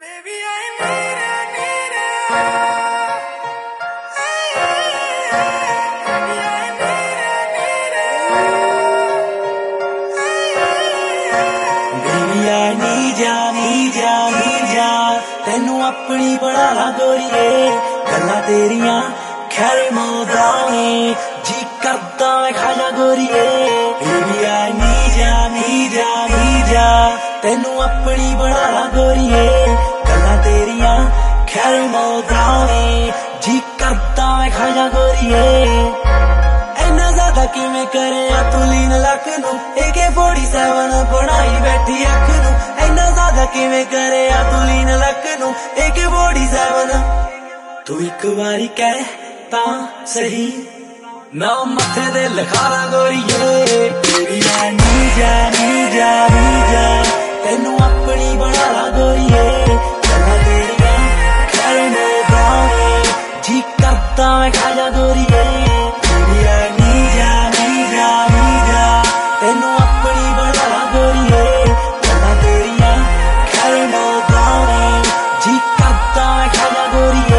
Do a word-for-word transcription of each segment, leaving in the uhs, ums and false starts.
Baby, I need it, need it. Baby, I need it, need it. Baby, I need ya, need ya, need ya. ਤੈਨੂੰ ਆਪਣੀ ਬਣਾ ਲਾ ਗੋਰੀਏ, ਗੱਲਾਂ ਤੇਰੀਆਂ ਖੈਰ ਮੋਦਾਵੇਂ ਜੀ ਕਰਦਾ ਵੇ ਖਾ ਜਾ ਗੋਰੀਏ। Baby, I need ya, need ya, need ya. ਤੈਨੂੰ ਆਪਣੀ ਬਣਾ ਲਾ ਗੋਰੀਏ, ਗੱਲਾਂ ਤੇਰੀਆਂ ਖੈਰ ਮੋਦਾਵੇਂ ਜੀ ਕਰਦਾ ਵੇ ਖਾ ਜਾ ਗੋਰੀਏ। ਇੰਨਾ ਜ਼ਿਆਦਾ ਕਿਵੇਂ ਕਰਿਆ ਤੂੰ ਲੀਨ ਲੱਕ ਨੂੰ, A K forty-seven ਬਣਾਈ ਬੈਠੀ ਅੱਖ ਨੂੰ। ਇੰਨਾ ਜ਼ਿਆਦਾ ਕਿਵੇਂ ਕਰਿਆ ਤੂੰ ਲੀਨ ਲੱਕ ਨੂੰ, A K forty-seven। ਤੂੰ ਇੱਕ ਵਾਰੀ ਕਹਿ ਤਾਂ ਸਹੀ, ਨਾ ਮੱਥੇ ਦੇ ਲਿਖਾਰਾ ਗੋਰੀਏ। Baby, I need ya, need ya, need ya. ਤੈਨੂੰ ਆਪਣੀ ਬਣਾ ਲਾ ਗੋਰੀਏ, ਗੱਲਾਂ ਤੇਰੀਆਂ ਖੈਰ ਮੋਦਾਵੇਂ ਜੀ ਕਰਦਾ ਵੇ ਖਾ ਜਾ ਗੋਰੀਏ। Baby, I need ya, need ya, need ya. ਤੈਨੂੰ ਆਪਣੀ ਬਣਾ ਲਾ ਗੋਰੀਏ, ਗੱਲਾਂ ਤੇਰੀਆਂ ਖੈਰ ਮੋਦਾਵੇਂ ਜੀ ਕਰਦਾ ਵੇ ਖਾ ਜਾ ਗੋਰੀਏ।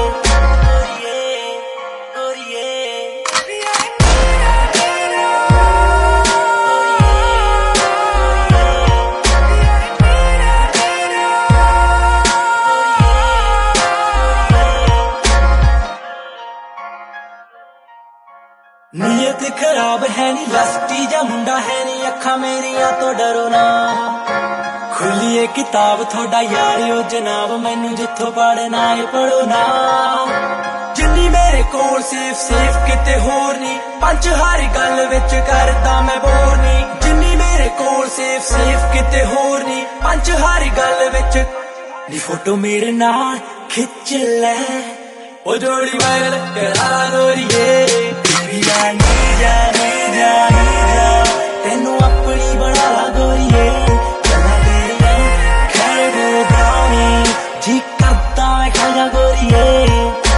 ਨੀयत खराब है नी, लस्टी जा मुंडा है नी, अखा मेरिया तो डरो ना। खुली है किताब थोड़ा यारियो जनाब, मैनू जिथों पढ़ना है पढ़ो ना। जिन्नी मेरे कोल सेफ सेफ किते होर नी, पंच हर गल विच करदा मैं बोर नी। जिन्नी मेरे कोल सेफ सेफ किते होर नी, पंच हर गल विच नी। फोटो मेरे नाल खिच ले ओ जोड़ी वायरल करा गोरीए। Baby, I need ya, need ya, need ya. ਤੈਨੂੰ ਆਪਣੀ ਬਣਾ ਲਾ ਗੋਰੀਏ, ਗੱਲਾਂ ਤੇਰੀਆਂ ਖੈਰ ਮੋਦਾਵੇਂ ਜੀ ਕਰਦਾ ਵੇ ਖਾ ਜਾ ਗੋਰੀਏ।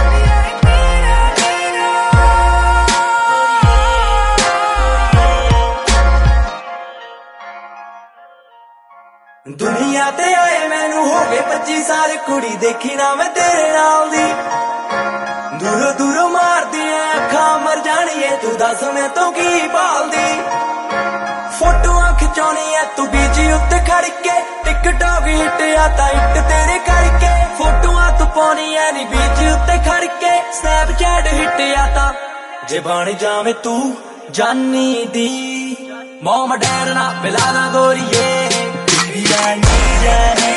ਦੁਨੀਆ ਤੇ ਆਏ ਮੈਨੂੰ ਹੋ ਗਏ ਪੱਚੀ ਸਾਲ, ਕੁੜੀ ਦੇਖੀ ਨਾ ਮੈਂ ਤੇਰੇ ਨਾਲ ਦੀ। ਦੂਰੋਂ ਦੂਰੋਂ ਮਾਰਦੀਆਂ ਅੱਖਾਂ ਮਰ ਜਾਣੀਏ, ਤੂੰ ਦੱਸ ਮੈਂ ਤੋਂ ਕੀ ਭਾਲਦੀ। ਫੋਟੋਆਂ ਖਿਚਾਉਣੀ ਐ ਤੂੰ ਬੀਚ ਉੱਤੇ ਖੜ ਕੇ, ਟਿਕਟੌਕ ਹਿੱਟ ਆ ਤਾਂ ਹਿੱਟ ਤੇਰੇ ਕਰਕੇ। ਫੋਟੋਆਂ ਤੂੰ ਪਾਉਣੀ ਐ ਨੀ ਬੀਚ ਉੱਤੇ ਖੜ ਕੇ, ਸਨੈਪਚੈਟ ਹਿੱਟ ਆ ਤਾਂ ਜੇ ਬਣ ਜਾਵੇਂ ਤੂੰ ਜਾਨੀ ਦੀ। ਮੋਮ ਡੈਡ ਨਾ ਮਿਲਾ ਨਾ ਗੋਰੀਏ। Baby, I need ya।